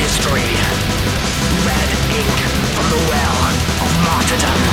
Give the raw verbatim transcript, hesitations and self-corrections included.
history. Red ink from the well of martyrdom.